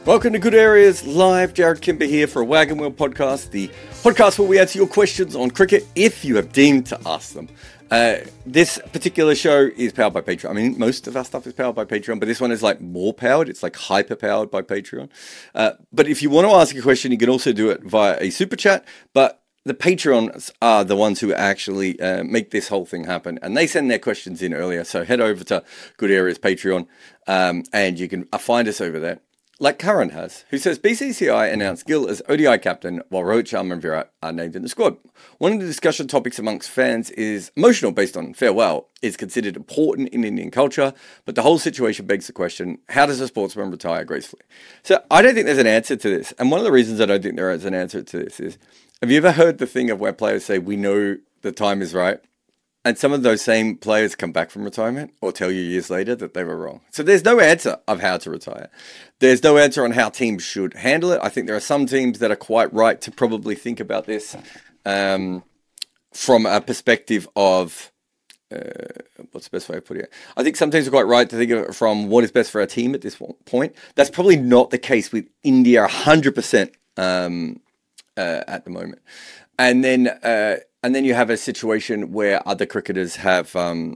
Welcome to Good Areas Live. Jared Kimber here for a Wagon Wheel podcast, the podcast where we answer your questions on cricket if you have deemed to ask them. This particular show is powered by Patreon. I mean, most of our stuff is powered by Patreon, but this one is like more powered. It's like hyper powered by Patreon. But if you want to ask a question, you can also do it via a super chat. But the Patreons are the ones who actually make this whole thing happen, and they send their questions in earlier. So head over to Good Areas Patreon, and you can find us over there. Like Karan has, who says BCCI announced Gill as ODI captain while Rohit Sharma and Virat are named in the squad. One of the discussion topics amongst fans is emotional based on farewell is considered important in Indian culture, but the whole situation begs the question, how does a sportsman retire gracefully? So I don't think there's an answer to this. And one of the reasons I don't think there is an answer to this is, have you ever heard the thing of where players say, we know the time is right? And some of those same players come back from retirement or tell you years later that they were wrong. So there's no answer of how to retire. There's no answer on how teams should handle it. I think there are some teams that are quite right to probably think about this from a perspective of, what's the best way to put it? I think some teams are quite right to think of it from what is best for our team at this point. That's probably not the case with India 100% at the moment. And then you have a situation where other cricketers have, gone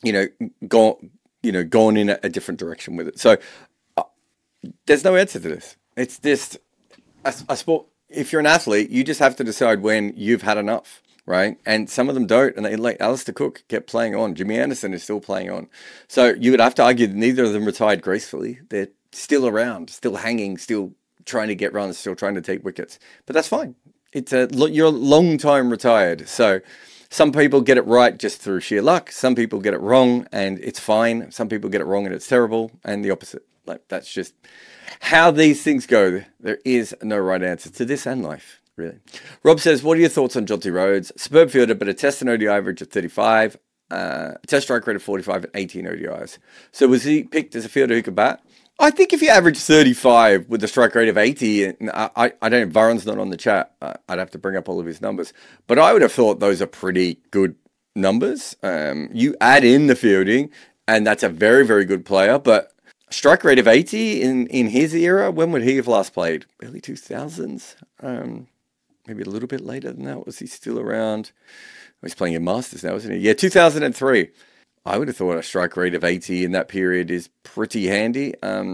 in a different direction with it. So there's no answer to this. It's just a sport. If you're an athlete, you just have to decide when you've had enough, right? And some of them don't. And they, like Alistair Cook, kept playing on. Jimmy Anderson is still playing on. So you would have to argue that neither of them retired gracefully. They're still around, still hanging, still trying to get runs, still trying to take wickets. But that's fine. You're a long time retired. So some people get it right just through sheer luck. Some people get it wrong and it's fine. Some people get it wrong and it's terrible, and the opposite. Like, that's just how these things go. There is no right answer to this and life, really. Rob says, what are your thoughts on Jonty Rhodes? Superb fielder, but a test and ODI average of 35, test strike rate of 45 and 18 ODIs. So was he picked as a fielder who could bat? I think if you average 35 with a strike rate of 80, and I don't, Varun's not on the chat. I'd have to bring up all of his numbers. But I would have thought those are pretty good numbers. You add in the fielding, and that's a very, very good player. But a strike rate of 80 in his era, when would he have last played? Early 2000s? Maybe a little bit later than that. Was he still around? He's playing in Masters now, isn't he? Yeah, 2003. I would have thought a strike rate of 80 in that period is pretty handy.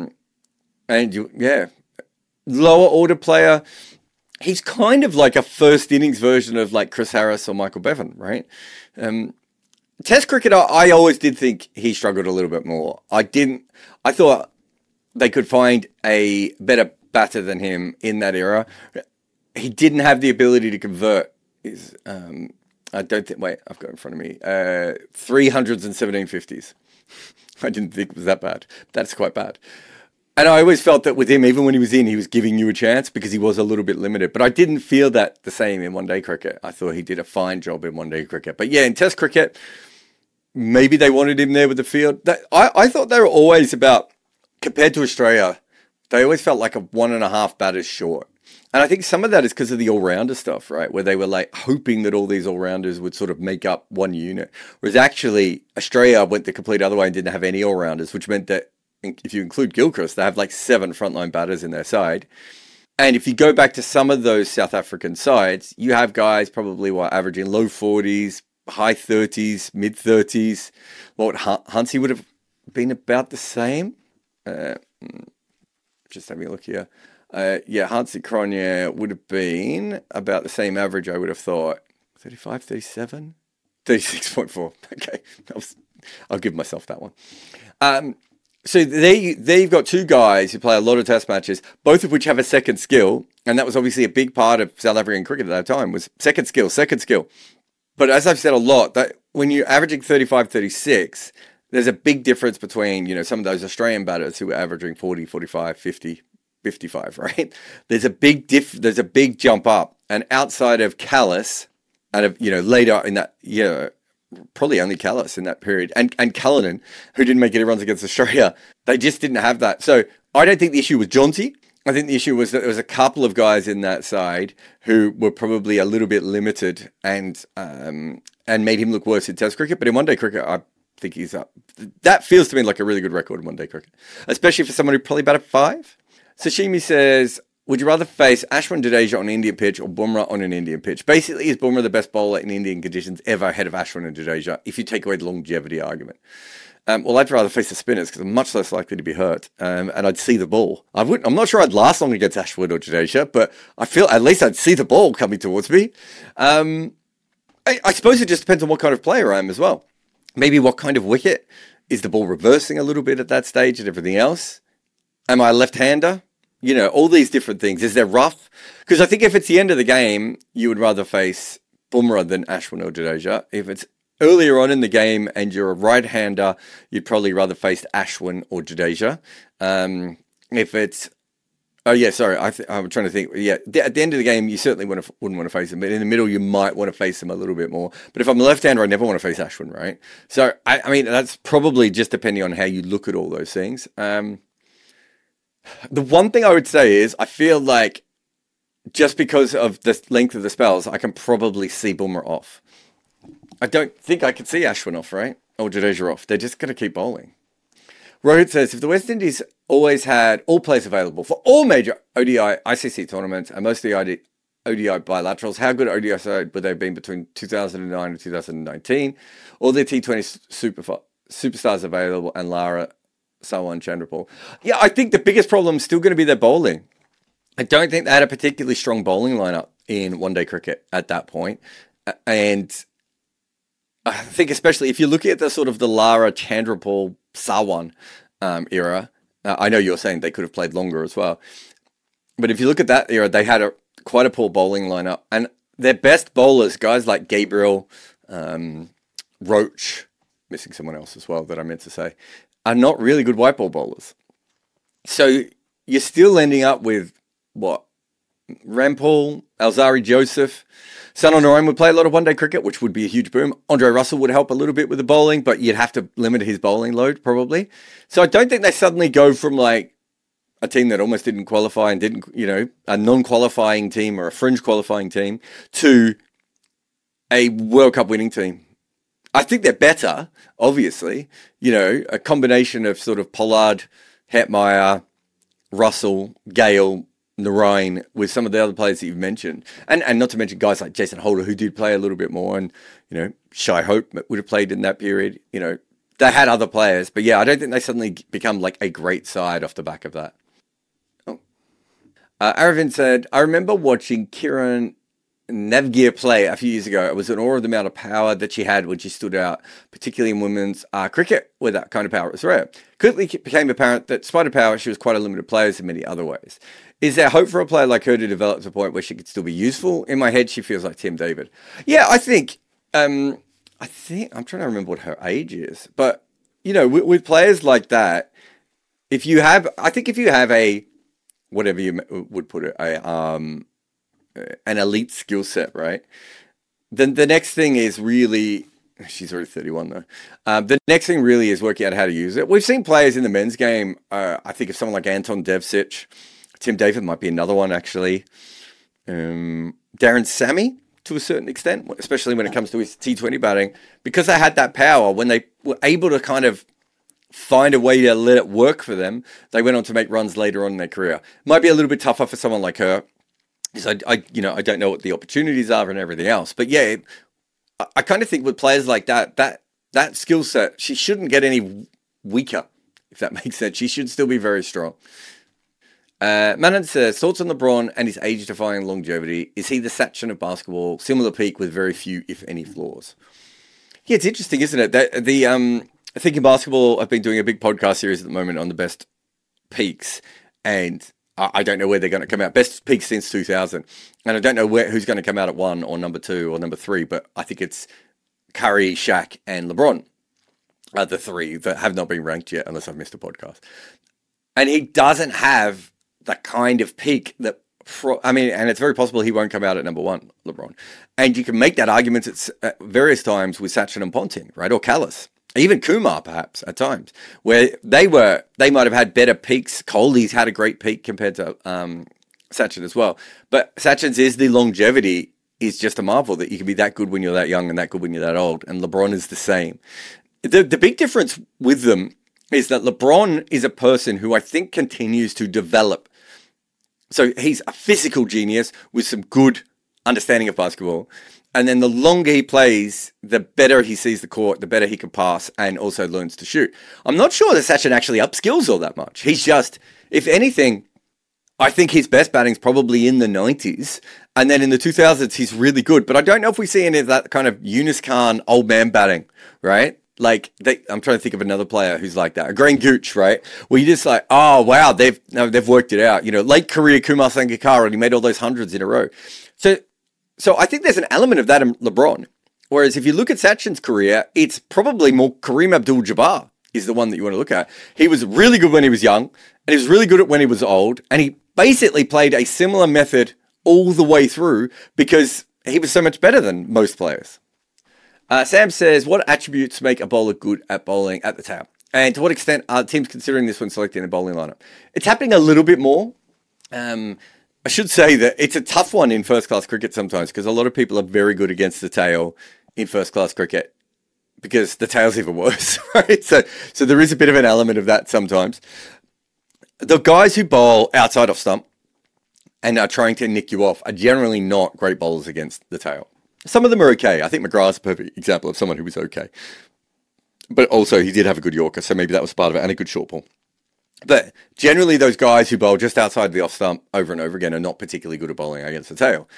Lower order player. He's kind of like a first innings version of like Chris Harris or Michael Bevan, right? Test cricket, I always did think he struggled a little bit more. I thought they could find a better batter than him in that era. He didn't have the ability to convert his... I've got it in front of me, 300s and 1750s. I didn't think it was that bad. That's quite bad. And I always felt that with him, even when he was in, he was giving you a chance because he was a little bit limited. But I didn't feel that the same in one-day cricket. I thought he did a fine job in one-day cricket. But yeah, in Test cricket, maybe they wanted him there with the field. I thought they were always about, compared to Australia, they always felt like a 1.5 batters short. And I think some of that is because of the all-rounder stuff, right? Where they were like hoping that all these all-rounders would sort of make up one unit. Whereas actually Australia went the complete other way and didn't have any all-rounders, which meant that if you include Gilchrist, they have like 7 frontline batters in their side. And if you go back to some of those South African sides, you have guys probably averaging low 40s, high 30s, mid 30s. Hansie would have been about the same. Just having a look here. Hansie Cronje would have been about the same average, I would have thought. 35, 37? 36.4. Okay, I'll give myself that one. So there you've got 2 guys who play a lot of test matches, both of which have a second skill, and that was obviously a big part of South African cricket at that time, was second skill. But as I've said a lot, that when you're averaging 35, 36, there's a big difference between, some of those Australian batters who are averaging 40, 45, 50, 55, right? There's a big jump up. And outside of Callis, later in that year, probably only Callis in that period, and Callanan, who didn't make any runs against Australia, they just didn't have that. So I don't think the issue was Jonty. I think the issue was that there was a couple of guys in that side who were probably a little bit limited and made him look worse in Test cricket. But in one-day cricket, I think he's up. That feels to me like a really good record in one-day cricket, especially for someone who probably batted 5. Sashimi says, would you rather face Ashwin Jadeja on an Indian pitch or Bumrah on an Indian pitch? Basically, is Bumrah the best bowler in Indian conditions ever ahead of Ashwin and Jadeja, if you take away the longevity argument? Well, I'd rather face the spinners because I'm much less likely to be hurt, and I'd see the ball. I'm not sure I'd last long against Ashwin or Jadeja, but I feel at least I'd see the ball coming towards me. I suppose it just depends on what kind of player I am as well. Maybe what kind of wicket. Is the ball reversing a little bit at that stage and everything else? Am I a left-hander? You know, all these different things. Is there rough? Because I think if it's the end of the game, you would rather face Bumrah than Ashwin or Jadeja. If it's earlier on in the game and you're a right-hander, you'd probably rather face Ashwin or Jadeja. If it's... Oh, yeah, sorry. I'm trying to think. Yeah, at the end of the game, you certainly wouldn't want to face him. But in the middle, you might want to face him a little bit more. But if I'm a left-hander, I never want to face Ashwin, right? So, I mean, that's probably just depending on how you look at all those things. The one thing I would say is I feel like just because of the length of the spells, I can probably see Bumrah off. I don't think I could see Ashwin off, right? Or Jadeja off. They're just going to keep bowling. Rohit says, if the West Indies always had all players available for all major ODI ICC tournaments and most of the ODI bilaterals, how good ODI side would they have been between 2009 and 2019? All the T20 superstars available and Lara, Sawan, Chandrapal. Yeah, I think the biggest problem is still going to be their bowling. I don't think they had a particularly strong bowling lineup in one-day cricket at that point. And I think especially if you look at the sort of the Lara, Chandrapal, Sawan era, I know you're saying they could have played longer as well. But if you look at that era, they had quite a poor bowling lineup. And their best bowlers, guys like Gabriel, Roach, missing someone else as well that I meant to say, are not really good white ball bowlers. So you're still ending up with, what, Rampal, Alzari Joseph. Sunil Narine would play a lot of one-day cricket, which would be a huge boom. Andre Russell would help a little bit with the bowling, but you'd have to limit his bowling load, probably. So I don't think they suddenly go from, like, a team that almost didn't qualify and didn't, a non-qualifying team or a fringe qualifying team to a World Cup winning team. I think they're better, obviously. A combination of sort of Pollard, Hetmeyer, Russell, Gale, Narine with some of the other players that you've mentioned. And not to mention guys like Jason Holder, who did play a little bit more, and, Shai Hope would have played in that period. They had other players, but yeah, I don't think they suddenly become like a great side off the back of that. Aravind said, I remember watching Kiran Navgir play a few years ago. It was in awe of the amount of power that she had when she stood out, particularly in women's cricket, where that kind of power was rare. Quickly became apparent that despite her power, she was quite a limited player in many other ways. Is there hope for a player like her to develop to a point where she could still be useful? In my head, she feels like Tim David. Yeah, I think I'm trying to remember what her age is, but with players like that, if you have a, whatever you would put it, an elite skill set, right? Then the next thing is really, she's already 31 though. The next thing really is working out how to use it. We've seen players in the men's game. I think of someone like Anton Devcic. Tim David might be another one, actually. Darren Sammy, to a certain extent, especially when it comes to his T20 batting, because they had that power, when they were able to kind of find a way to let it work for them, they went on to make runs later on in their career. Might be a little bit tougher for someone like her, because I don't know what the opportunities are and everything else. But yeah, I kind of think with players like that skill set, she shouldn't get any weaker, if that makes sense. She should still be very strong. Manan says, thoughts on LeBron and his age-defying longevity. Is he the Sachin of basketball? Similar peak with very few, if any, flaws. Yeah, it's interesting, isn't it? I think in basketball, I've been doing a big podcast series at the moment on the best peaks, and I don't know where they're going to come out. Best peaks since 2000, and I don't know who's going to come out at 1 or number 2 or number 3, but I think it's Curry, Shaq, and LeBron are the 3 that have not been ranked yet, unless I've missed a podcast. And he doesn't have the kind of peak that, and it's very possible he won't come out at number 1, LeBron. And you can make that argument at various times with Sachin and Ponting, right? Or Callis. Even Kumar, perhaps, at times, where they might have had better peaks. Kohli's had a great peak compared to Sachin as well. But Sachin's is the longevity is just a marvel that you can be that good when you're that young and that good when you're that old. And LeBron is the same. The big difference with them is that LeBron is a person who I think continues to develop So he's a physical genius with some good understanding of basketball. And then the longer he plays, the better he sees the court, the better he can pass and also learns to shoot. I'm not sure that Sachin actually upskills all that much. He's just, if anything, I think his best batting's probably in the 90s. And then in the 2000s, he's really good. But I don't know if we see any of that kind of Yunus Khan old man batting, right? Like, I'm trying to think of another player who's like that. A Green Gooch, right? Where you're just like, oh, wow, they've worked it out. You know, late career Kumar Sangakkara, and he made all those hundreds in a row. So I think there's an element of that in LeBron. Whereas if you look at Sachin's career, it's probably more Kareem Abdul-Jabbar is the one that you want to look at. He was really good when he was young, and he was really good at when he was old, and he basically played a similar method all the way through because he was so much better than most players. Sam says, what attributes make a bowler good at bowling at the tail? And to what extent are teams considering this when selecting a bowling lineup? It's happening a little bit more. I should say that it's a tough one in first-class cricket sometimes because a lot of people are very good against the tail in first-class cricket because the tail's even worse, right? So there is a bit of an element of that sometimes. The guys who bowl outside off stump and are trying to nick you off are generally not great bowlers against the tail. Some of them are okay. I think McGrath's a perfect example of someone who was okay. But also, he did have a good Yorker, so maybe that was part of it, and a good short ball. But generally, those guys who bowl just outside the off stump over and over again are not particularly good at bowling against the tail.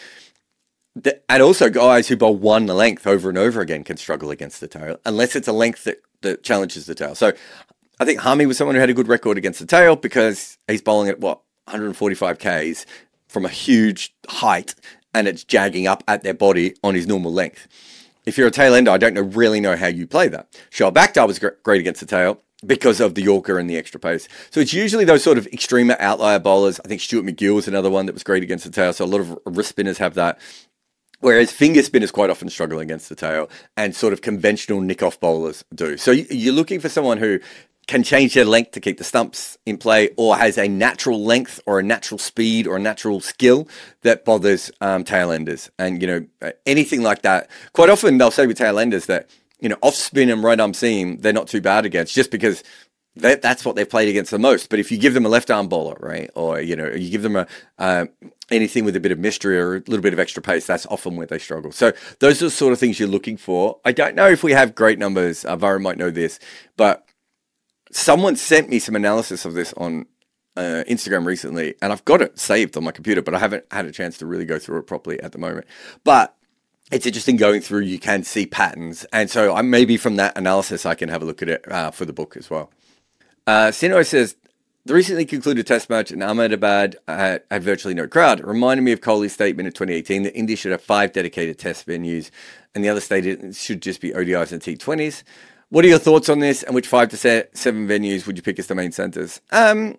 And also, guys who bowl one length over and over again can struggle against the tail, unless it's a length that challenges the tail. So I think Harmy was someone who had a good record against the tail because he's bowling at, 145 Ks from a huge height, and it's jagging up at their body on his normal length. If you're a tail ender, I don't really know how you play that. Shoaib Akhtar was great against the tail because of the Yorker and the extra pace. So it's usually those sort of extreme outlier bowlers. I think Stuart McGill was another one that was great against the tail. So a lot of wrist spinners have that. Whereas finger spinners quite often struggle against the tail and sort of conventional nick-off bowlers do. So you're looking for someone who can change their length to keep the stumps in play or has a natural length or a natural speed or a natural skill that bothers tail enders. And, anything like that. Quite often they'll say with tail enders that, off spin and right arm seam, they're not too bad against just because that's what they've played against the most. But if you give them a left arm bowler, right, or, you give them anything with a bit of mystery or a little bit of extra pace, that's often where they struggle. So those are the sort of things you're looking for. I don't know if we have great numbers. Varun might know this, but someone sent me some analysis of this on Instagram recently, and I've got it saved on my computer, but I haven't had a chance to really go through it properly at the moment. But it's interesting going through, you can see patterns. And so maybe from that analysis, I can have a look at it for the book as well. Sino says, the recently concluded test match in Ahmedabad had virtually no crowd. It reminded me of Kohli's statement in 2018 that India should have 5 dedicated test venues and the other stated should just be ODIs and T20s. What are your thoughts on this, and which 5 to 7 venues would you pick as the main centres? Yeah,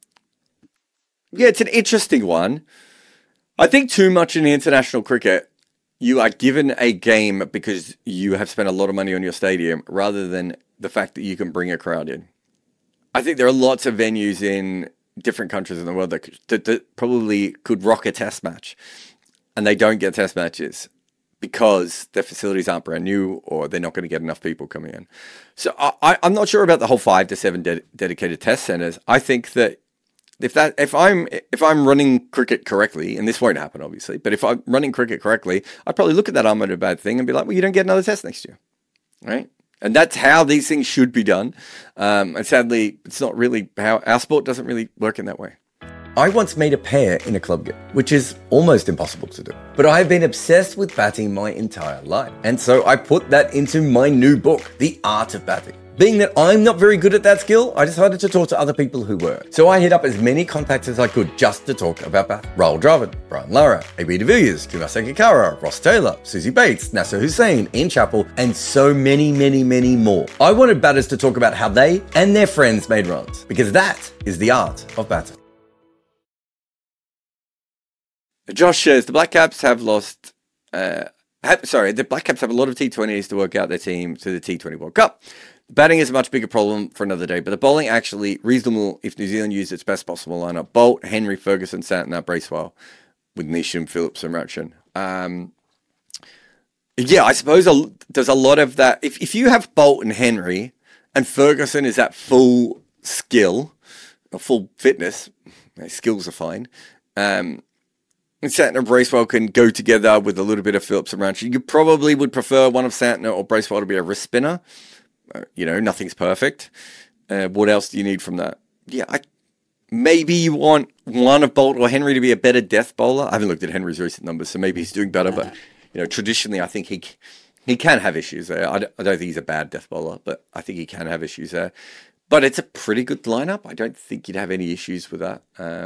it's an interesting one. I think too much in international cricket, you are given a game because you have spent a lot of money on your stadium rather than the fact that you can bring a crowd in. I think there are lots of venues in different countries in the world that probably could rock a test match, and they don't get test matches because their facilities aren't brand new or they're not going to get enough people coming in. So I'm not sure about the whole 5 to 7 dedicated test centers. I think that if I'm running cricket correctly, and this won't happen obviously, but if I'm running cricket correctly, I'd probably look at that Ahmedabad thing and be like, well, you don't get another test next year, right? And that's how these things should be done. And sadly, it's not really how our sport doesn't really work in that way. I once made a pair in a club game, which is almost impossible to do. But I have been obsessed with batting my entire life. And so I put that into my new book, The Art of Batting. Being that I'm not very good at that skill, I decided to talk to other people who were. So I hit up as many contacts as I could just to talk about batting. Rahul Dravid, Brian Lara, AB de Villiers, Kumar Sangakkara, Ross Taylor, Susie Bates, Nasser Hussain, Ian Chappell, and so many, many, many more. I wanted batters to talk about how they and their friends made runs, because that is the art of batting. Josh says the Black Caps have lost. The Black Caps have a lot of T20s to work out their team to the T20 World Cup. The batting is a much bigger problem for another day, but the bowling actually reasonable if New Zealand used its best possible lineup: Bolt, Henry, Ferguson, Santner, Bracewell, with Neesham, Phillips, and Ratchin. Yeah, I suppose there's a lot of that. If you have Bolt and Henry, and Ferguson is at full skill, or full fitness, skills are fine. And Santner and Bracewell can go together with a little bit of Phillips and Ranchy. You probably would prefer one of Santner or Bracewell to be a wrist spinner. Nothing's perfect. What else do you need from that? Yeah, maybe you want one of Bolt or Henry to be a better death bowler. I haven't looked at Henry's recent numbers, so maybe he's doing better. But traditionally, I think he can have issues there. I don't think he's a bad death bowler, but I think he can have issues there. But it's a pretty good lineup. I don't think you'd have any issues with that.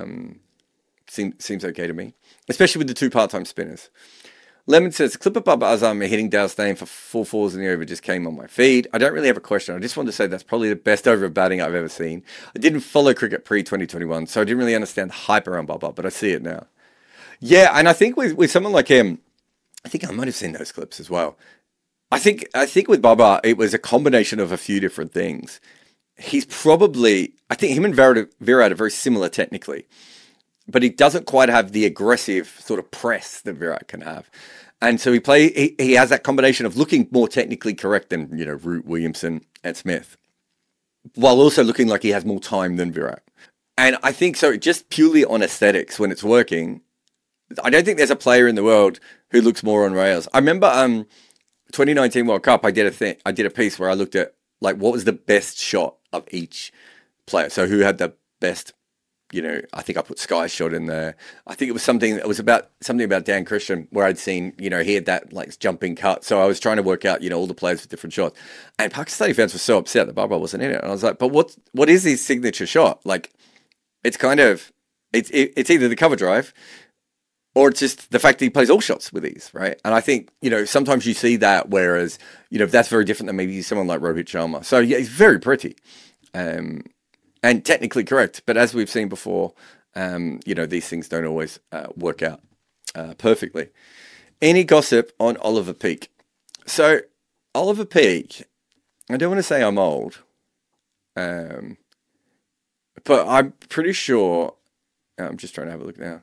Seems okay to me, especially with the two part-time spinners. Lemon says, Clipper Bubba Azam hitting Dale Steyn for 4 4s in the over just came on my feed. I don't really have a question. I just wanted to say that's probably the best over of batting I've ever seen. I didn't follow cricket pre-2021, so I didn't really understand the hype around Bubba, but I see it now. Yeah, and I think with someone like him, I think I might have seen those clips as well. I think with Bubba, it was a combination of a few different things. He's probably, I think him and Virat are very similar technically, but he doesn't quite have the aggressive sort of press that Virat can have. And so he has that combination of looking more technically correct than, Root, Williamson, and Smith, while also looking like he has more time than Virat. And I think so, just purely on aesthetics, when it's working, I don't think there's a player in the world who looks more on rails. I remember 2019 World Cup, I did a piece where I looked at like what was the best shot of each player. So who had the best, I think I put Sky's shot in there. I think it was about Dan Christian, where I'd seen, he had that like jumping cut. So I was trying to work out, all the players with different shots. And Pakistani fans were so upset that Bubba wasn't in it. And I was like, but what is his signature shot? Like, it's kind of, it's either the cover drive or it's just the fact that he plays all shots with ease, right? And I think, sometimes you see that, whereas, that's very different than maybe someone like Rohit Sharma. So yeah, he's very pretty. And technically correct, but as we've seen before, these things don't always work out perfectly. Any gossip on Oliver Peak? So Oliver Peak, I don't want to say I'm old, but I'm pretty sure. I'm just trying to have a look now.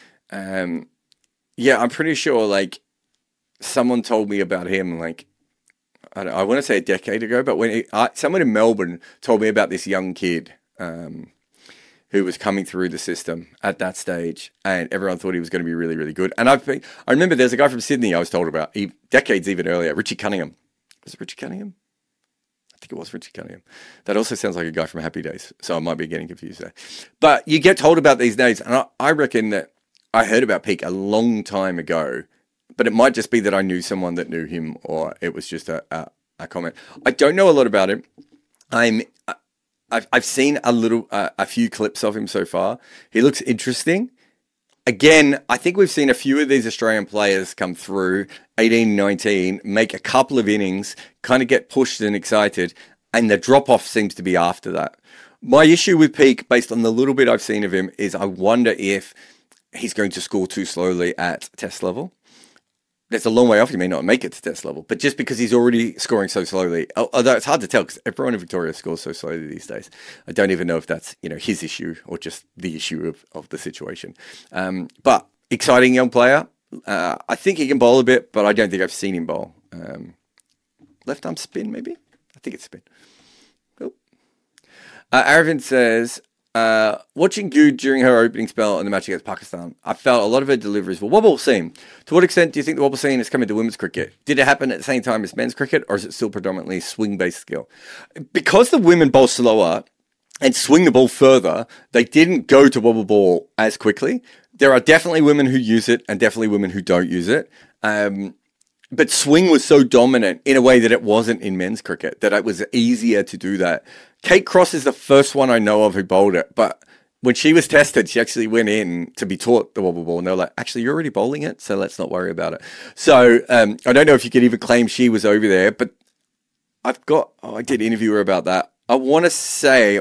I'm pretty sure. Like someone told me about him, like I want to say a decade ago, but when someone in Melbourne told me about this young kid. Who was coming through the system at that stage, and everyone thought he was going to be really, really good. And I remember there's a guy from Sydney I was told about, decades even earlier, Richie Cunningham. Was it Richie Cunningham? I think it was Richie Cunningham. That also sounds like a guy from Happy Days, so I might be getting confused there. But you get told about these names, and I reckon that I heard about Peak a long time ago, but it might just be that I knew someone that knew him, or it was just a comment. I don't know a lot about him. I've seen a few clips of him so far. He looks interesting. Again, I think we've seen a few of these Australian players come through, 18, 19, make a couple of innings, kind of get pushed and excited, and the drop-off seems to be after that. My issue with Peak, based on the little bit I've seen of him, is I wonder if he's going to score too slowly at test level. There's a long way off. He may not make it to test level, but just because he's already scoring so slowly, although it's hard to tell because everyone in Victoria scores so slowly these days, I don't even know if that's his issue or just the issue of the situation. But exciting young player. I think he can bowl a bit, but I don't think I've seen him bowl. Left arm spin, maybe. I think it's spin. Cool. Aravind says, watching Good during her opening spell in the match against Pakistan, I felt a lot of her deliveries were wobble seam. To what extent do you think the wobble seam is coming to women's cricket? Did it happen at the same time as men's cricket, or is it still predominantly swing-based skill? Because the women bowl slower and swing the ball further, they didn't go to wobble ball as quickly. There are definitely women who use it and definitely women who don't use it. But swing was so dominant in a way that it wasn't in men's cricket, that it was easier to do that. Kate Cross is the first one I know of who bowled it, but when she was tested, she actually went in to be taught the wobble ball, and they were like, actually, you're already bowling it, so let's not worry about it. So I don't know if you could even claim she was over there, but I did interview her about that. I want to say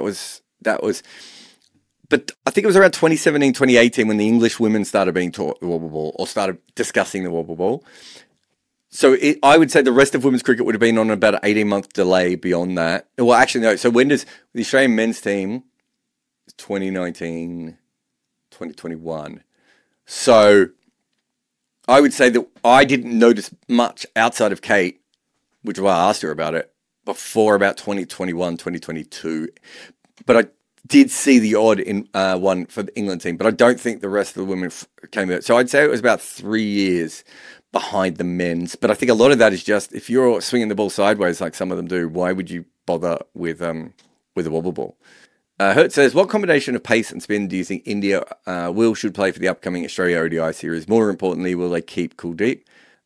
but I think it was around 2017, 2018 when the English women started being taught the wobble ball or started discussing the wobble ball. So I would say the rest of women's cricket would have been on about an 18-month delay beyond that. Well, actually, no. So when does the Australian men's team, 2019, 2021. So I would say that I didn't notice much outside of Kate, which is why I asked her about it, before about 2021, 2022. But I did see the odd in one for the England team, but I don't think the rest of the women came out. So I'd say it was about 3 years behind the men's. But I think a lot of that is just if you're swinging the ball sideways like some of them do, why would you bother with a wobble ball? Hurt says, what combination of pace and spin do you think India should play for the upcoming Australia ODI series? More importantly, will they keep Kuldeep?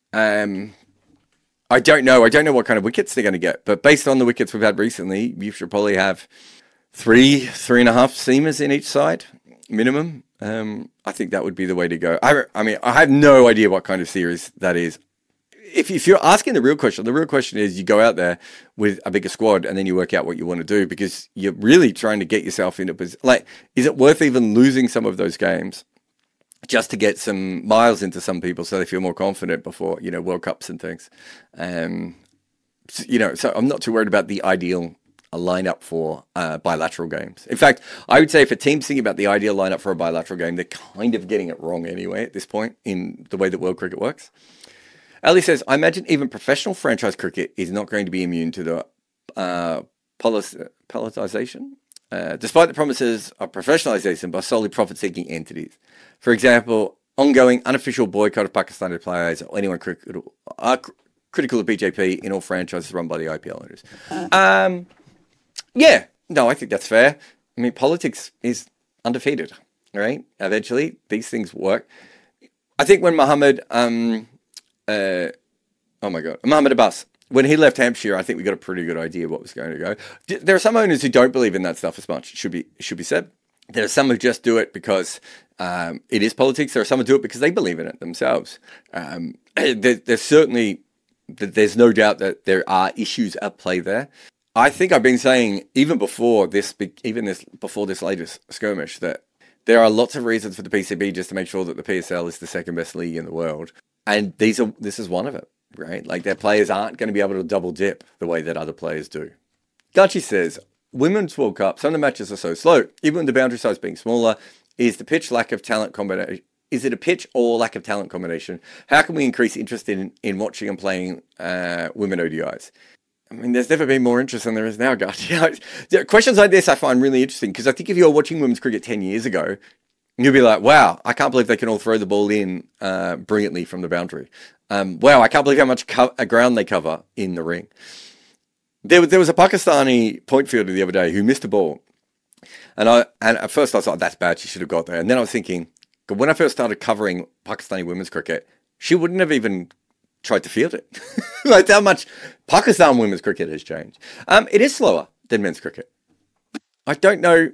I don't know. I don't know what kind of wickets they're going to get. But based on the wickets we've had recently, you should probably have 3.5 seamers in each side, minimum. I think that would be the way to go. I mean, I have no idea what kind of series that is. If you're asking the real question is you go out there with a bigger squad and then you work out what you want to do because you're really trying to get yourself into position. Like, is it worth even losing some of those games just to get some miles into some people so they feel more confident before, World Cups and things? So I'm not too worried about the ideal lineup for bilateral games. In fact, I would say if a team's thinking about the ideal lineup for a bilateral game, they're kind of getting it wrong anyway at this point in the way that world cricket works. Ali says, I imagine even professional franchise cricket is not going to be immune to the politicization, despite the promises of professionalization by solely profit-seeking entities. For example, ongoing unofficial boycott of Pakistani players or anyone critical of BJP in all franchises run by the IPL owners. Yeah, no, I think that's fair. I mean, politics is undefeated, right? Eventually, these things work. I think when Mohammed Abbas, when he left Hampshire, I think we got a pretty good idea what was going to go. There are some owners who don't believe in that stuff as much. It should be said. There are some who just do it because it is politics. There are some who do it because they believe in it themselves. There's no doubt that there are issues at play there. I think I've been saying even before this latest skirmish that there are lots of reasons for the PCB just to make sure that the PSL is the second best league in the world, and this is one of it, right? Like their players aren't going to be able to double dip the way that other players do. Gachi says, Women's World Cup, some of the matches are so slow, even with the boundary size being smaller. Is the pitch lack of talent combination? Is it a pitch or lack of talent combination? How can we increase interest in watching and playing women ODIs? I mean, there's never been more interest than there is now, guys. Questions like this I find really interesting because I think if you were watching women's cricket 10 years ago, you'd be like, wow, I can't believe they can all throw the ball in brilliantly from the boundary. Wow, I can't believe how much ground they cover in the ring. There was a Pakistani point fielder the other day who missed a ball. And at first I was like, that's bad, she should have got there. And then I was thinking, when I first started covering Pakistani women's cricket, she wouldn't have even tried to field it. Like how much Pakistan women's cricket has changed. It is slower than men's cricket. I don't know,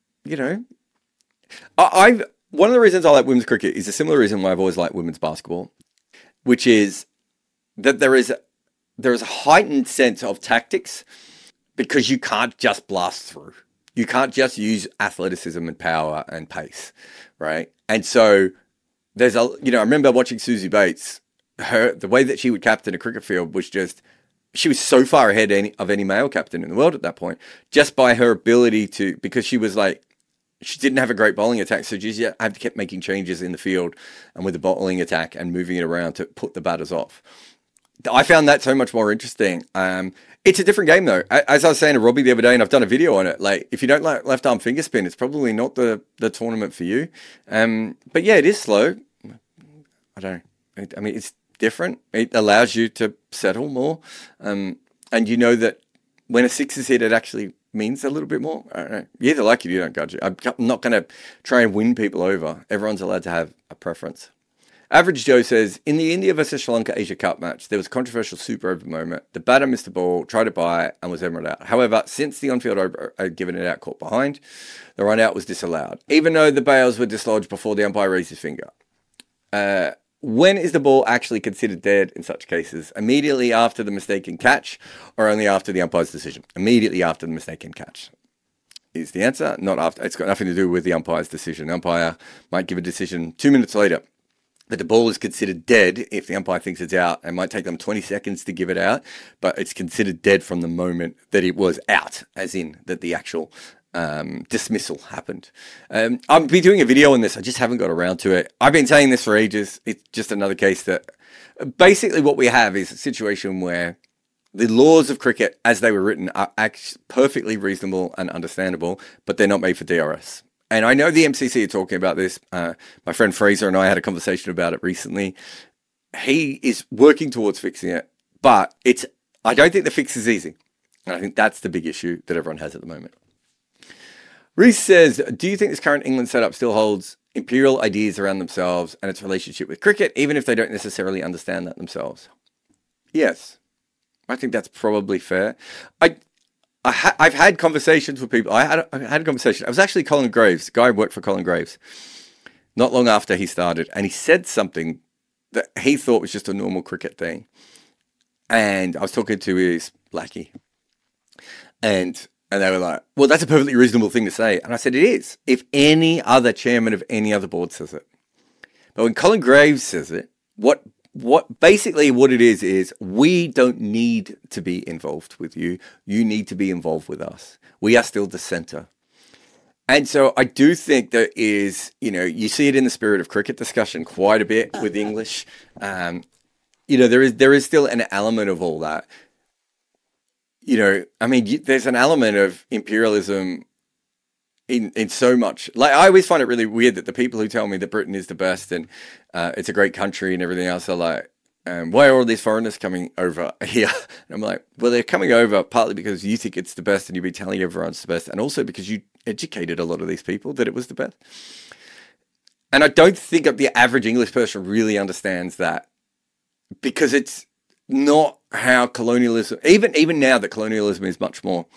one of the reasons I like women's cricket is a similar reason why I've always liked women's basketball, which is that there is a heightened sense of tactics because you can't just blast through. You can't just use athleticism and power and pace, right? And so I remember watching Susie Bates. The way that she would captain a cricket field was just, she was so far ahead of any male captain in the world at that point, just by her ability to, because she was like, she didn't have a great bowling attack, so she just had to keep making changes in the field and with the bowling attack and moving it around to put the batters off. I found that so much more interesting. It's a different game though. As I was saying to Robbie the other day, and I've done a video on it, like if you don't like left arm finger spin, it's probably not the tournament for you. But yeah, it is slow. I don't know. I mean, it's different. It allows you to settle more. And you know that when a six is hit, it actually means a little bit more. I don't know. You either like it or you don't, Gudge. I'm not going to try and win people over. Everyone's allowed to have a preference. Average Joe says, in the India versus Sri Lanka Asia Cup match, there was a controversial super over moment. The batter missed the ball, tried to buy it, and was emerald out. However, since the on-field over had given it out caught behind, the run out was disallowed, even though the bails were dislodged before the umpire raised his finger. When is the ball actually considered dead in such cases? Immediately after the mistaken catch or only after the umpire's decision? Immediately after the mistaken catch is the answer, not after. It's got nothing to do with the umpire's decision. The umpire might give a decision 2 minutes later. But the ball is considered dead if the umpire thinks it's out. It might take them 20 seconds to give it out, but it's considered dead from the moment that it was out, as in that the actual dismissal happened. I'll be doing a video on this. I just haven't got around to it. I've been saying this for ages. It's just another case that basically what we have is a situation where the laws of cricket as they were written are perfectly reasonable and understandable, but they're not made for DRS. And I know the MCC are talking about this. My friend Fraser and I had a conversation about it recently. He is working towards fixing it, but I don't think the fix is easy. And I think that's the big issue that everyone has at the moment. Reese says, do you think this current England setup still holds imperial ideas around themselves and its relationship with cricket, even if they don't necessarily understand that themselves? Yes, I think that's probably fair. I've had conversations with people. I had a conversation. I was actually Colin Graves, the guy who worked for Colin Graves, not long after he started, and he said something that he thought was just a normal cricket thing. And I was talking to his lackey, and they were like, well, that's a perfectly reasonable thing to say. And I said, it is, if any other chairman of any other board says it. But when Colin Graves says it, what it is we don't need to be involved with you. You need to be involved with us. We are still the centre. And so I do think there is, you see it in the spirit of cricket discussion quite a bit with English. There is still an element of all that. There's an element of imperialism in so much. Like, I always find it really weird that the people who tell me that Britain is the best and it's a great country and everything else are like, why are all these foreigners coming over here? And I'm like, well, they're coming over partly because you think it's the best and you've been telling everyone it's the best, and also because you educated a lot of these people that it was the best. And I don't think that the average English person really understands that, because it's not how colonialism, even now that colonialism is much more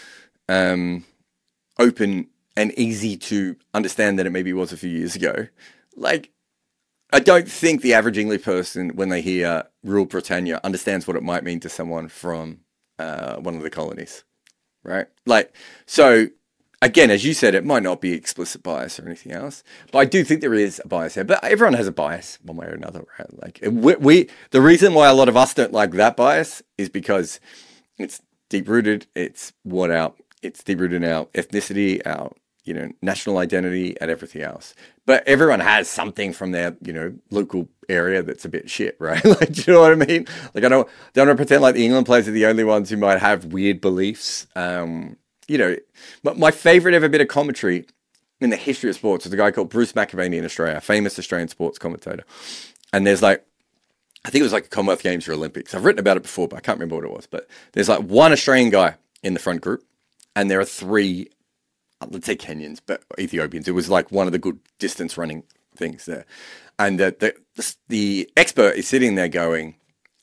open and easy to understand than it maybe was a few years ago. Like, I don't think the average English person, when they hear Rule Britannia, understands what it might mean to someone from one of the colonies, right? Like, so again, as you said, it might not be explicit bias or anything else, but I do think there is a bias here. But everyone has a bias one way or another, right? Like, the reason why a lot of us don't like that bias is because it's deep rooted. It's deep rooted in our ethnicity, our national identity, and everything else. But everyone has something from their local area that's a bit shit, right? Like, do you know what I mean? Like, I don't want to pretend like the England players are the only ones who might have weird beliefs. But my favorite ever bit of commentary in the history of sports is a guy called Bruce McAvaney in Australia, a famous Australian sports commentator. And there's I think it was like a Commonwealth Games or Olympics. I've written about it before, but I can't remember what it was. But there's one Australian guy in the front group, and there are three, let's say Kenyans, but Ethiopians. It was like one of the good distance running things there. And the expert is sitting there going,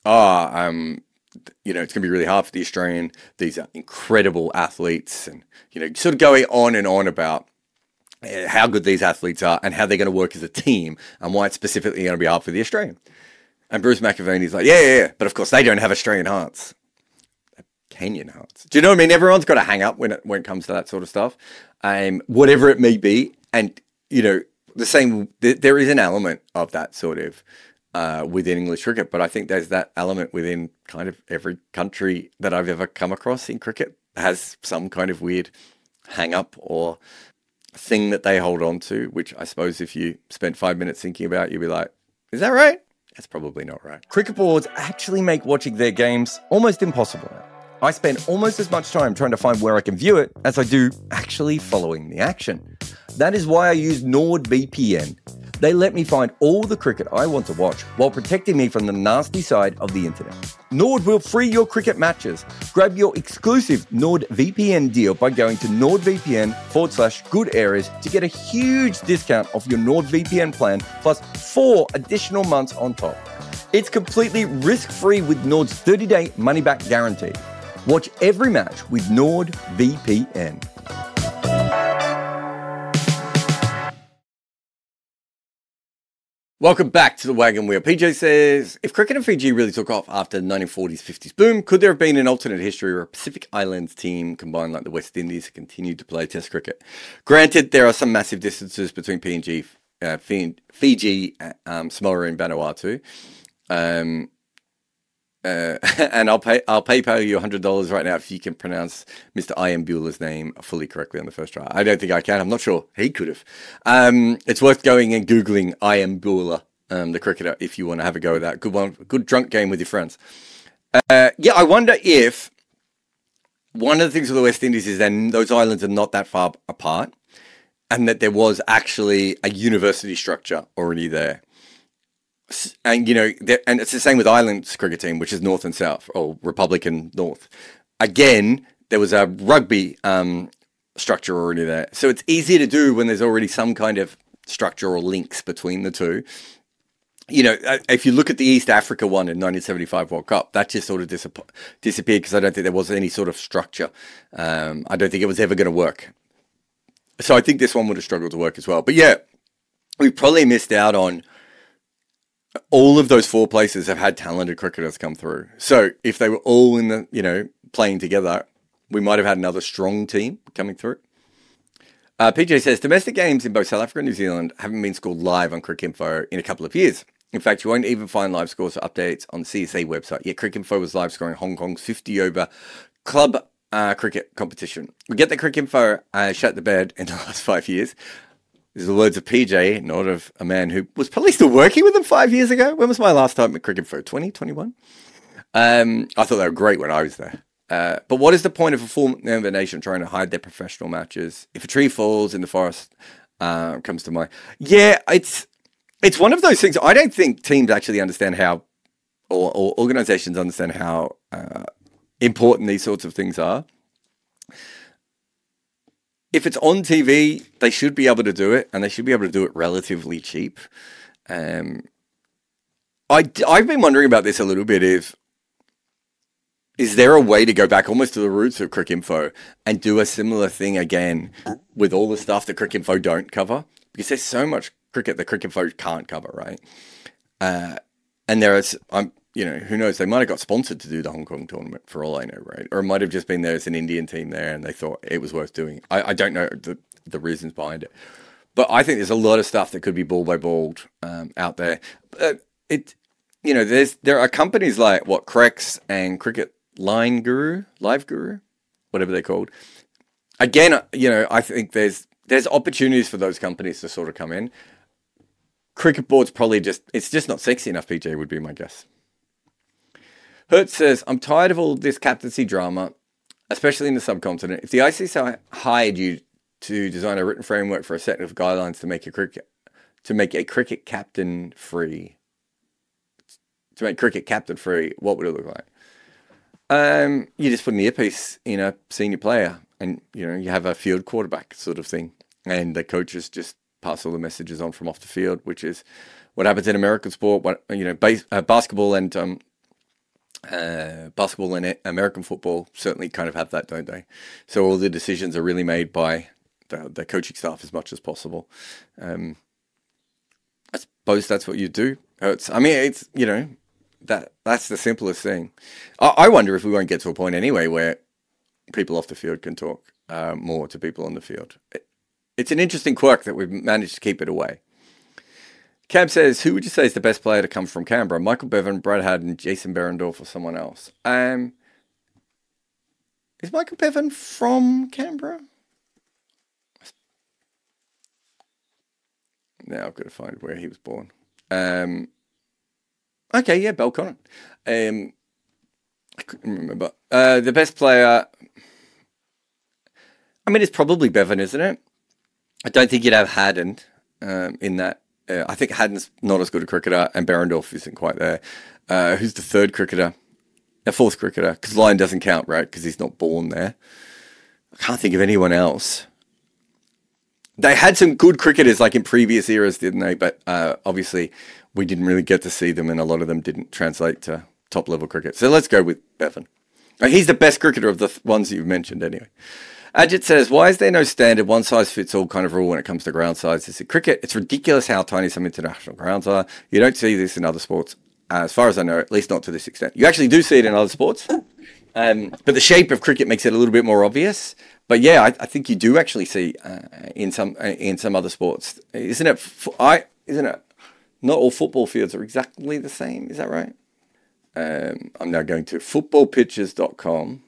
it's going to be really hard for the Australian. These are incredible athletes, and sort of going on and on about how good these athletes are and how they're going to work as a team and why it's specifically going to be hard for the Australian. And Bruce McAvaney's like, yeah, but of course they don't have Australian hearts, Kenyan hearts. Do you know what I mean? Everyone's got to hang up when it comes to that sort of stuff, whatever it may be. And the same, there is an element of that sort of within English cricket, but I think there's that element within kind of every country that I've ever come across in cricket has some kind of weird hang up or thing that they hold on to, which I suppose if you spent 5 minutes thinking about, you'd be like, is that right? That's probably not right. Cricket boards actually make watching their games almost impossible. I spend almost as much time trying to find where I can view it as I do actually following the action. That is why I use NordVPN. They let me find all the cricket I want to watch while protecting me from the nasty side of the internet. Nord will free your cricket matches. Grab your exclusive NordVPN deal by going to nordvpn.com/good areas to get a huge discount off your NordVPN plan plus 4 additional months on top. It's completely risk-free with Nord's 30-day money-back guarantee. Watch every match with NordVPN. Welcome back to the Wagon Wheel. PJ says, if cricket in Fiji really took off after the 1940s, 50s boom, could there have been an alternate history where a Pacific Islands team combined like the West Indies continued to play Test cricket? Granted, there are some massive distances between Fiji, Samoa and Vanuatu. And I'll PayPal you $100 right now if you can pronounce Mr. Ian Bueller's name fully correctly on the first try. I don't think I can. I'm not sure he could have. It's worth going and Googling Ian Bueller, the cricketer, if you want to have a go at that. Good one, good drunk game with your friends. Yeah, I wonder if one of the things with the West Indies is then those islands are not that far apart, and that there was actually a university structure already there. And and it's the same with Ireland's cricket team, which is North and South, or Republic and North. Again, there was a rugby structure already there, so it's easier to do when there's already some kind of structure or links between the two. If you look at the East Africa one in 1975 World Cup, that just sort of disappeared because I don't think there was any sort of structure. I don't think it was ever going to work. So I think this one would have struggled to work as well. But yeah, we probably missed out on all of those four places have had talented cricketers come through. So if they were all in the, playing together, we might have had another strong team coming through. PJ says, domestic games in both South Africa and New Zealand haven't been scored live on Cricinfo in a couple of years. In fact, you won't even find live scores or updates on the CSA website. Yet Cricinfo was live scoring Hong Kong's 50-over club cricket competition. We get that Cricinfo shut the bed in the last 5 years. These are the words of PJ, not of a man who was probably still working with them 5 years ago. When was my last time at Cricinfo? 2021? I thought they were great when I was there. But what is the point of a full member of the nation trying to hide their professional matches? If a tree falls in the forest, comes to mind. Yeah, it's one of those things. I don't think teams actually understand how, or organizations understand how important these sorts of things are. If it's on TV, they should be able to do it, and they should be able to do it relatively cheap. I've been wondering about this a little bit. Is there a way to go back almost to the roots of Cricinfo and do a similar thing again with all the stuff that Cricinfo don't cover? Because there's so much cricket that Cricinfo can't cover, right? And there is, who knows? They might have got sponsored to do the Hong Kong tournament for all I know, right? Or it might have just been there as an Indian team there, and they thought it was worth doing. I don't know the reasons behind it, but I think there's a lot of stuff that could be ball by ball out there. There are companies like Crex and Cricket Live Guru, whatever they're called. Again, I think there's opportunities for those companies to sort of come in. Cricket board's probably it's just not sexy enough, PJ, would be my guess. Hertz says, I'm tired of all this captaincy drama, especially in the subcontinent. If the ICC hired you to design a written framework for a set of guidelines to make a cricket captain free, what would it look like? You just put an earpiece in a senior player, and you have a field quarterback sort of thing, and the coaches just pass all the messages on from off the field, which is what happens in American sport. Basketball and American football certainly kind of have that, don't they? So all the decisions are really made by the coaching staff as much as possible. I suppose that's what you do. It's that's the simplest thing. I wonder if we won't get to a point anyway where people off the field can talk more to people on the field. It's an interesting quirk that we've managed to keep it away. Cam says, who would you say is the best player to come from Canberra? Michael Bevan, Brad Haddin, Jason Behrendorff, or someone else? Is Michael Bevan from Canberra? Now I've got to find where he was born. Okay, yeah, Belconnen. I couldn't remember. The best player, it's probably Bevan, isn't it? I don't think you'd have Haddin in that. I think Haddin's not as good a cricketer, and Behrendorff isn't quite there. Who's the third cricketer? The fourth cricketer? Because Lyon doesn't count, right? Because he's not born there. I can't think of anyone else. They had some good cricketers like in previous eras, didn't they? But obviously we didn't really get to see them, and a lot of them didn't translate to top-level cricket. So let's go with Bevan. He's the best cricketer of the ones that you've mentioned anyway. Ajit says, why is there no standard one-size-fits-all kind of rule when it comes to ground sizes? In cricket, it's ridiculous how tiny some international grounds are. You don't see this in other sports, as far as I know, at least not to this extent. You actually do see it in other sports, but the shape of cricket makes it a little bit more obvious. But yeah, I think you do actually see in some other sports. Isn't it? Not all football fields are exactly the same. Is that right? I'm now going to footballpitches.com.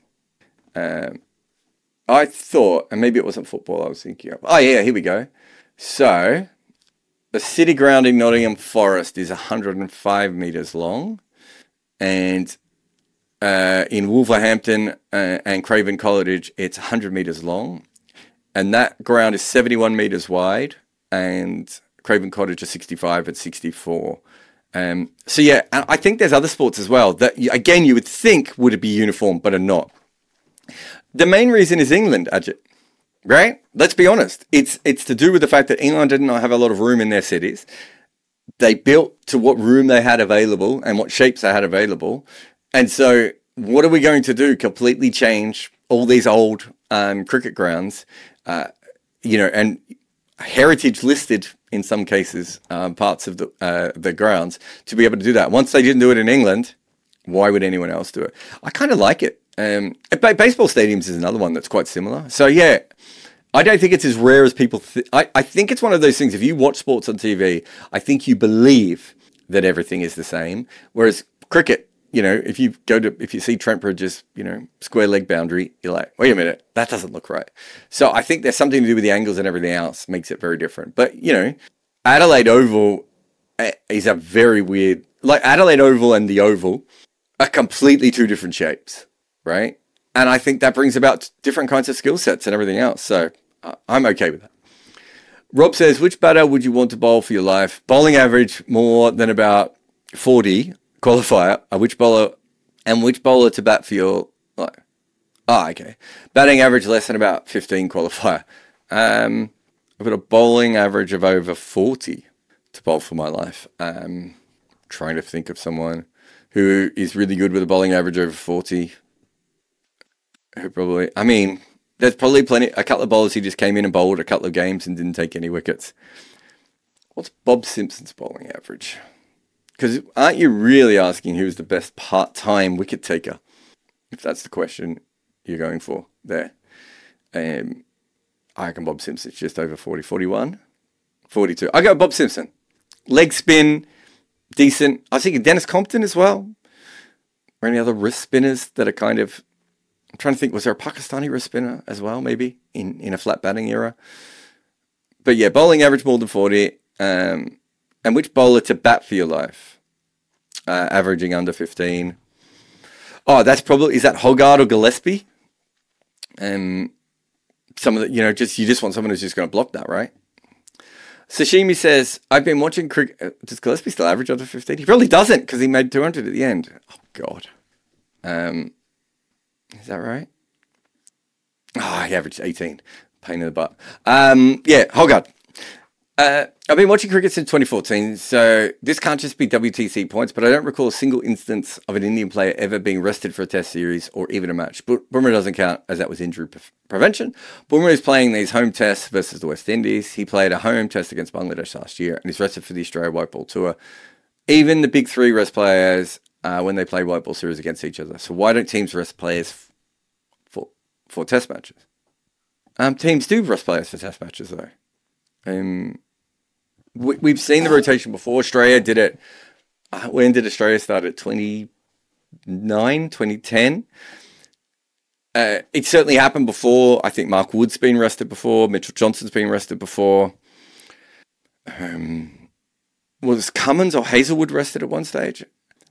I thought, and maybe it wasn't football I was thinking of. Oh, yeah, here we go. So, the city ground in Nottingham Forest is 105 metres long, and In Wolverhampton and Craven Cottage, it's 100 metres long. And that ground is 71 metres wide. And Craven Cottage is 65 at 64. So, yeah, I think there's other sports as well that, again, you would think would be uniform, but are not. The main reason is England, Ajit. Right? Let's be honest. It's to do with the fact that England did not have a lot of room in their cities. They built to what room they had available and what shapes they had available. And so what are we going to do? Completely change all these old cricket grounds, and heritage listed in some cases parts of the grounds to be able to do that. Once they didn't do it in England, why would anyone else do it? I kind of like it. Baseball stadiums is another one that's quite similar. So, yeah, I don't think it's as rare as people think. I think it's one of those things, if you watch sports on TV, I think you believe that everything is the same. Whereas cricket, if you see Trent Bridge's, square leg boundary, you're like, wait a minute, that doesn't look right. So I think there's something to do with the angles and everything else makes it very different. But, Adelaide Oval is a very weird, like Adelaide Oval and the Oval are completely two different shapes, right? And I think that brings about different kinds of skill sets and everything else. So I'm okay with that. Rob says, which batter would you want to bowl for your life? Bowling average more than about 40 qualifier. Which bowler to bat for your life? Okay. Batting average less than about 15 qualifier. I've got a bowling average of over 40 to bowl for my life. Trying to think of someone who is really good with a bowling average over 40. There's probably a couple of bowlers who just came in and bowled a couple of games and didn't take any wickets. What's Bob Simpson's bowling average? Because aren't you really asking who's the best part-time wicket taker? If that's the question you're going for there. I reckon Bob Simpson's just over 40, 41, 42. I go Bob Simpson. Leg spin, decent. I was thinking Dennis Compton as well. Or any other wrist spinners that are kind of... I'm trying to think, was there a Pakistani wrist spinner as well, maybe, in a flat batting era? But yeah, bowling average more than 40. And which bowler to bat for your life? Averaging under 15. Oh, that's probably, is that Hogarth or Gillespie? Some of the, you just want someone who's just going to block that, right? Sashimi says, I've been watching cricket. Does Gillespie still average under 15? He probably doesn't because he made 200 at the end. Oh, God. Is that right? He averaged 18. Pain in the butt. Yeah, Hogarth. I've been watching cricket since 2014, so this can't just be WTC points, but I don't recall a single instance of an Indian player ever being rested for a test series or even a match. But Bumrah doesn't count as that was injury prevention. Bumrah is playing these home tests versus the West Indies. He played a home test against Bangladesh last year and is rested for the Australia White Ball Tour. Even the big three rest players when they play White Ball Series against each other. So why don't teams rest players for test matches? Teams do rest players for test matches, though. We've seen the rotation before. Australia did it. When did Australia start? At 2010? It certainly happened before. I think Mark Wood's been rested before. Mitchell Johnson's been rested before. Was Cummins or Hazelwood rested at one stage?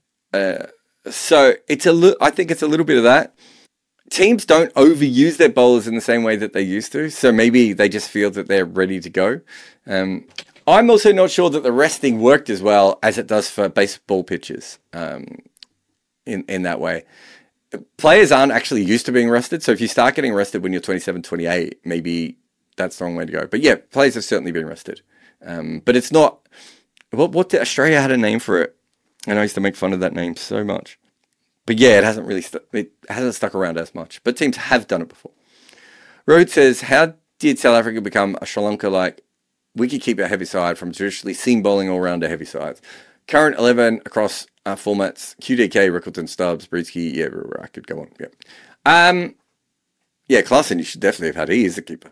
So I think it's a little bit of that. Teams don't overuse their bowlers in the same way that they used to. So maybe they just feel that they're ready to go. I'm also not sure that the resting worked as well as it does for baseball pitches in that way. Players aren't actually used to being rested. So if you start getting rested when you're 27, 28, maybe that's the wrong way to go. But yeah, players have certainly been rested. But it's not... What did Australia had a name for it? And I used to make fun of that name so much. But yeah, it hasn't really it hasn't stuck around as much. But teams have done it before. Road says, how did South Africa become a Sri Lanka-like wicketkeeper heavy side from traditionally seam bowling all-rounder heavy sides? Current 11 across formats, QDK, Rickleton, Stubbs, Briedsky, yeah, I could go on. Yeah, Klaasen, you should definitely have had. He is the keeper.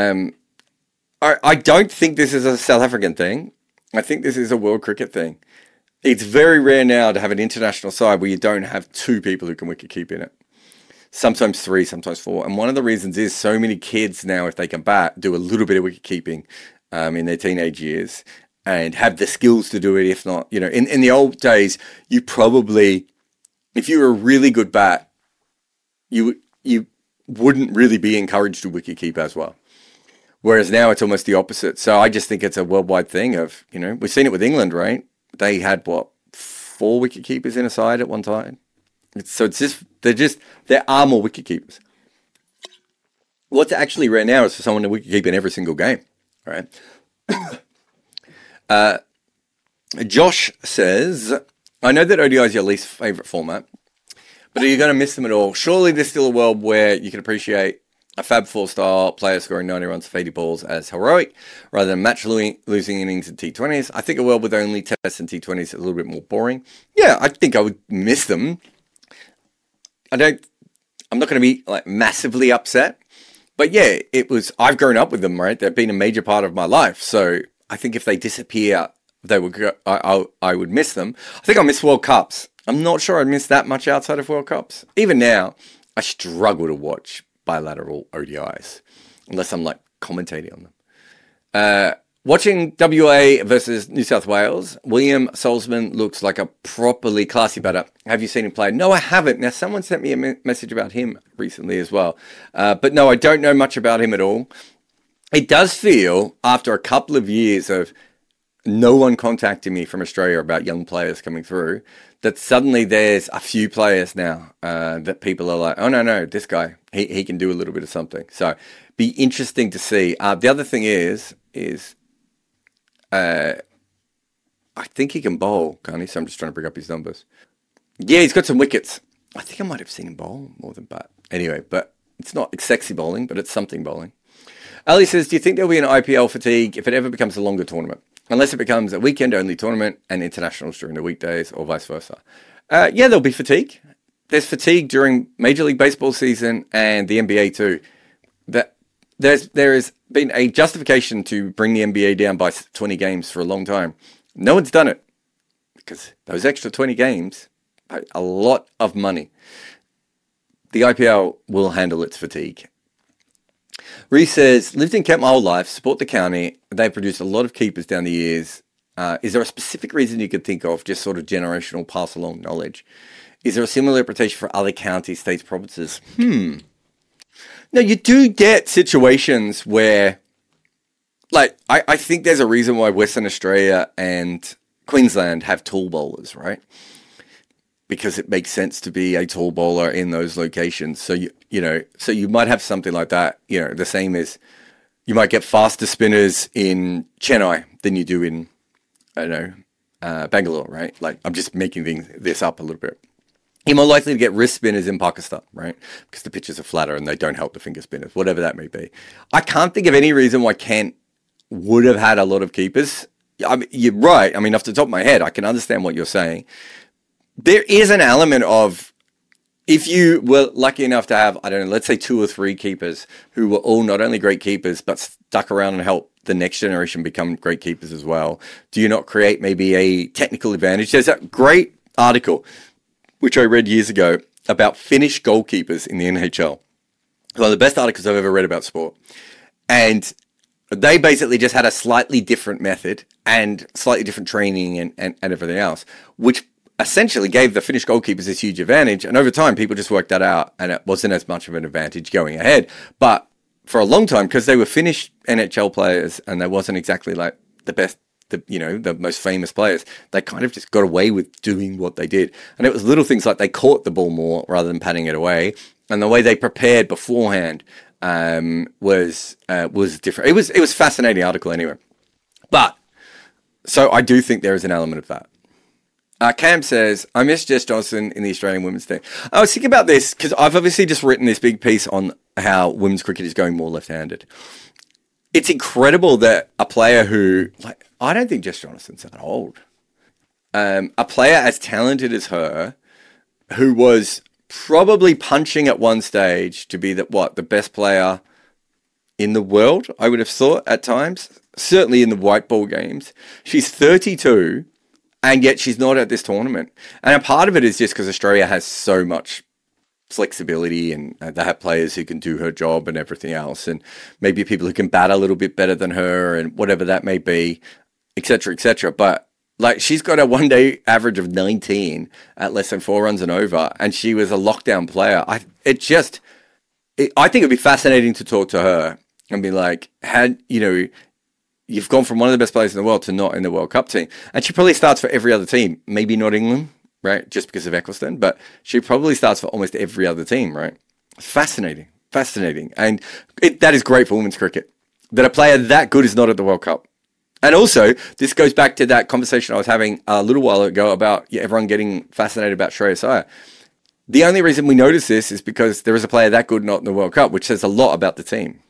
I don't think this is a South African thing. I think this is a world cricket thing. It's very rare now to have an international side where you don't have two people who can wicket keep in it. Sometimes three, sometimes four. And one of the reasons is so many kids now, if they can bat, do a little bit of wicket keeping in their teenage years and have the skills to do it. If not, in the old days, you probably, if you were a really good bat, you wouldn't really be encouraged to wicket keep as well. Whereas now it's almost the opposite. So I just think it's a worldwide thing of, we've seen it with England, right? They had, 4 wicket keepers in a side at one time. There are more wicket keepers. What's actually rare now is for someone to wicket keep in every single game, right? Josh says, I know that ODI is your least favourite format, but are you going to miss them at all? Surely there's still a world where you can appreciate a Fab Four style player scoring 90 runs for 80 balls as heroic, rather than match-losing innings in T20s. I think a world with only tests and T20s is a little bit more boring. Yeah, I think I would miss them. I'm not going to be massively upset, but yeah, I've grown up with them, right? They've been a major part of my life. So I think if they disappear, I would miss them. I think I miss World Cups. I'm not sure I'd miss that much outside of World Cups. Even now, I struggle to watch bilateral ODIs unless I'm commentating on them. Watching WA versus New South Wales, William Salzman looks like a properly classy batter. Have you seen him play? No, I haven't. Now, someone sent me a message about him recently as well. But no, I don't know much about him at all. It does feel, after a couple of years of no one contacting me from Australia about young players coming through, that suddenly there's a few players now that people are like, oh, no, this guy, he can do a little bit of something. So be interesting to see. The other thing is I think he can bowl, can't he? So I'm just trying to bring up his numbers. Yeah, he's got some wickets. I think I might have seen him bowl more than bat. Anyway, but it's not sexy bowling, but it's something bowling. Ali says, do you think there'll be an IPL fatigue if it ever becomes a longer tournament? Unless it becomes a weekend-only tournament and internationals during the weekdays or vice versa. Yeah, there'll be fatigue. There's fatigue during Major League Baseball season and the NBA too. There has been a justification to bring the NBA down by 20 games for a long time. No one's done it because those extra 20 games are a lot of money. The IPL will handle its fatigue. Reese says, lived in Kent my whole life, support the county. They've produced a lot of keepers down the years. Is there a specific reason you could think of, just sort of generational pass-along knowledge? Is there a similar reputation for other counties, states, provinces? Now, you do get situations where, I think there's a reason why Western Australia and Queensland have tall bowlers, right? Because it makes sense to be a tall bowler in those locations. So, so you might have something like that. The same as you might get faster spinners in Chennai than you do in, Bangalore, right? I'm just making this up a little bit. You're more likely to get wrist spinners in Pakistan, right? Because the pitches are flatter and they don't help the finger spinners, whatever that may be. I can't think of any reason why Kent would have had a lot of keepers. You're right. Off the top of my head, I can understand what you're saying. There is an element of, if you were lucky enough to have, let's say 2 or 3 keepers who were all not only great keepers, but stuck around and helped the next generation become great keepers as well. Do you not create maybe a technical advantage? There's a great article, which I read years ago, about Finnish goalkeepers in the NHL. One of the best articles I've ever read about sport. And they basically just had a slightly different method and slightly different training and everything else, which essentially gave the Finnish goalkeepers this huge advantage. And over time, people just worked that out, and it wasn't as much of an advantage going ahead. But for a long time, because they were Finnish NHL players and they wasn't exactly the best, the most famous players, they kind of just got away with doing what they did. And it was little things like they caught the ball more rather than patting it away. And the way they prepared beforehand was different. It was a fascinating article anyway. But so I do think there is an element of that. Cam says, I miss Jess Johnson in the Australian women's team. I was thinking about this because I've obviously just written this big piece on how women's cricket is going more left-handed. It's incredible that a player who, I don't think Jess Johnson's that old. A player as talented as her, who was probably punching at one stage to be the best player in the world, I would have thought at times, certainly in the white ball games. She's 32. And yet she's not at this tournament. And a part of it is just because Australia has so much flexibility and they have players who can do her job and everything else. And maybe people who can bat a little bit better than her and whatever that may be, etc., etc. But Like, she's got a one-day average of 19 at less than 4 runs and over, and she was a lockdown player. I think it'd be fascinating to talk to her and be like, you've gone from one of the best players in the world to not in the World Cup team. And she probably starts for every other team. Maybe not England, right? Just because of Eccleston. But she probably starts for almost every other team, right? Fascinating. And that is great for women's cricket. That a player that good is not at the World Cup. And also, this goes back to that conversation I was having a little while ago about everyone getting fascinated about Shreyas Iyer. The only reason we notice this is because there is a player that good not in the World Cup, which says a lot about the team.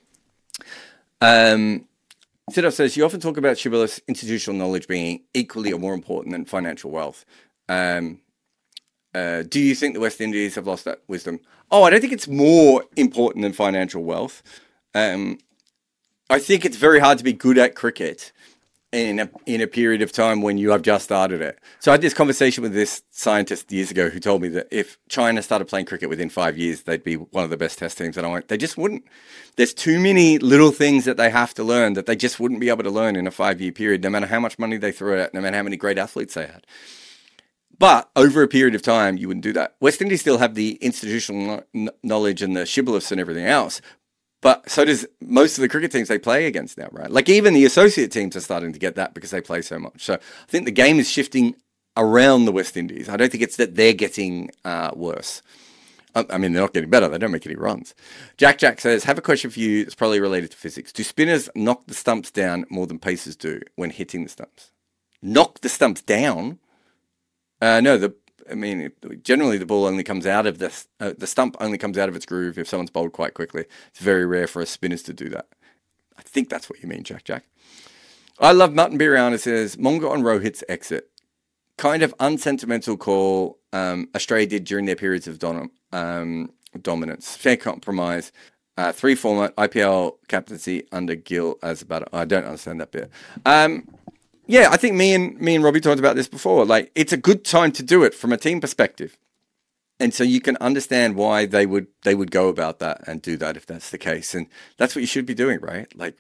Sidov says, you often talk about Shibboleth's institutional knowledge being equally or more important than financial wealth. Do you think the West Indies have lost that wisdom? Oh, I don't think it's more important than financial wealth. I think it's very hard to be good at cricket in a period of time when you have just started it. So I had this conversation with this scientist years ago who told me that if China started playing cricket within 5 years, they'd be one of the best test teams. And I went, they just wouldn't. There's too many little things that they have to learn that they just wouldn't be able to learn in a 5-year period, no matter how much money they threw at, no matter how many great athletes they had. But over a period of time, you wouldn't do that. West Indies still have the institutional knowledge and the shibboleths and everything else. But so does most of the cricket teams they play against now, right? Like even the associate teams are starting to get that because they play so much. So I think the game is shifting around the West Indies. I don't think it's that they're getting worse. I mean, they're not getting better. They don't make any runs. Jack says, have a question for you. It's probably related to physics. Do spinners knock the stumps down more than pacers do when hitting the stumps? Knock the stumps down? No, generally the ball only comes out of the stump only comes out of its groove if someone's bowled quite quickly. It's very rare for us spinners to do that. I think that's what you mean, Jack. I love Mutton Biriana says, Monga on Rohit's exit. Kind of unsentimental call Australia did during their periods of dominance. Fair compromise. 3 format IPL captaincy under Gill as a batter. I don't understand that bit. Yeah, I think me and Robbie talked about this before. Like, it's a good time to do it from a team perspective, and so you can understand why they would go about that and do that if that's the case, and that's what you should be doing, right? Like,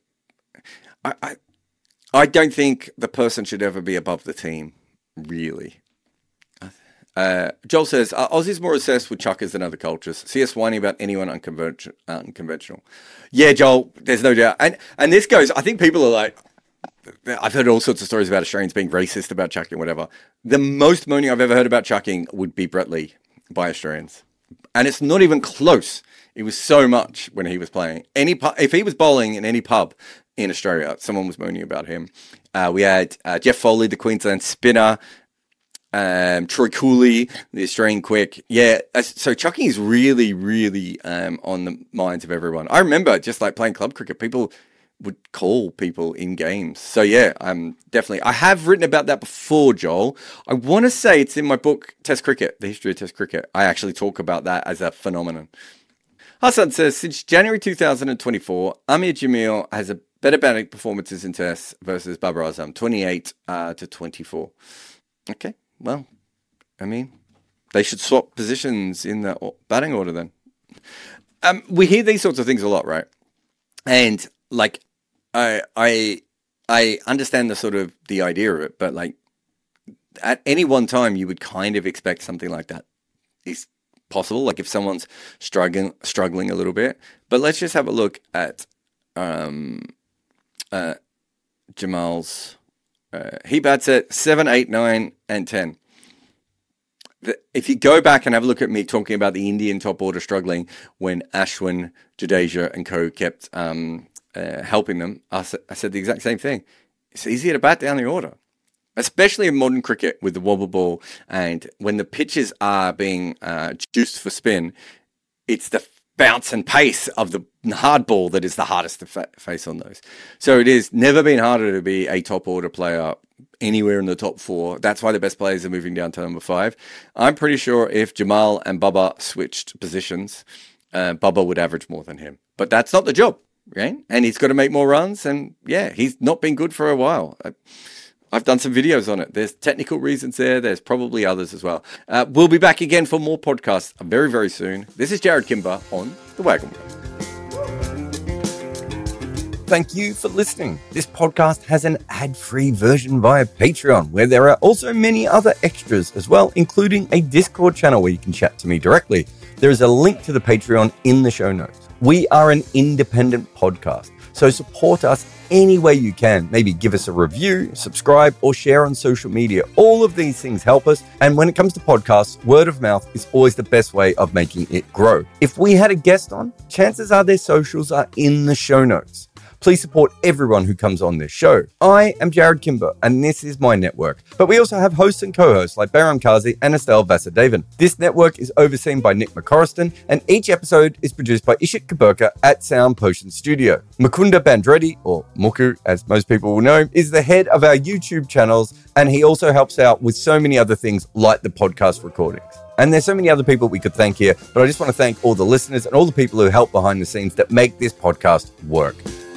I don't think the person should ever be above the team, really. Joel says, are Aussies more obsessed with chuckers than other cultures? See us whining about anyone unconventional. Yeah, Joel, there's no doubt, and this goes. I think people are like. I've heard all sorts of stories about Australians being racist about chucking, whatever. The most moaning I've ever heard about chucking would be Brett Lee by Australians. And it's not even close. It was so much when he was playing. If he was bowling in any pub in Australia, someone was moaning about him. We had Jeff Foley, the Queensland spinner, Troy Cooley, the Australian quick. Yeah, so chucking is really, really on the minds of everyone. I remember just like playing club cricket, people would call people in games. So yeah, definitely. I have written about that before, Joel. I want to say it's in my book, Test Cricket, The History of Test Cricket. I actually talk about that as a phenomenon. Hassan says, since January 2024, Amir Jamil has a better batting performances in tests versus Babar Azam, 28 to 24. Okay, well, I mean, they should swap positions in the batting order then. We hear these sorts of things a lot, right? And like, I understand the sort of the idea of it, but like at any one time you would kind of expect something like that is possible. Like if someone's struggling a little bit, but let's just have a look at Jamal's. He bats at 7, 8, 9, and 10. If you go back and have a look at me talking about the Indian top order struggling when Ashwin, Jadeja, and co kept helping them, I said the exact same thing. It's easier to bat down the order, especially in modern cricket with the wobble ball, and when the pitches are being juiced for spin, it's the bounce and pace of the hard ball that is the hardest to face on those. So it is never been harder to be a top order player anywhere in the top 4. That's why the best players are moving down to number 5. I'm pretty sure if Jamal and Bubba switched positions, Bubba would average more than him. But that's not the job, right? And he's got to make more runs. And yeah, he's not been good for a while. I've done some videos on it. There's technical reasons there. There's probably others as well. We'll be back again for more podcasts very, very soon. This is Jarrod Kimber on The Wagon Wheel. thank you for listening. This podcast has an ad-free version via Patreon, where there are also many other extras as well, including a Discord channel where you can chat to me directly. There is a link to the Patreon in the show notes. We are an independent podcast, so support us any way you can. Maybe give us a review, subscribe, or share on social media. All of these things help us. And when it comes to podcasts, word of mouth is always the best way of making it grow. If we had a guest on, chances are their socials are in the show notes. Please support everyone who comes on this show. I am Jared Kimber, and this is my network. But we also have hosts and co-hosts like Baram Kazi and Estelle Vasudevan. This network is overseen by Nick McCorriston, and each episode is produced by Ishit Kaburka at Sound Potion Studio. Mukunda Bandreddi, or Muku as most people will know, is the head of our YouTube channels, and he also helps out with so many other things like the podcast recordings. And there's so many other people we could thank here, but I just want to thank all the listeners and all the people who help behind the scenes that make this podcast work.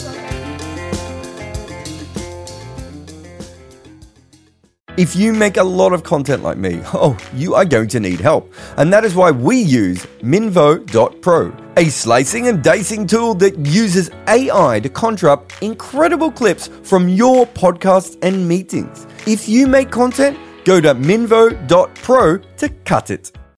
If you make a lot of content like me, you are going to need help. And that is why we use Minvo.pro, a slicing and dicing tool that uses AI to conjure up incredible clips from your podcasts and meetings. If you make content, go to Minvo.pro to cut it.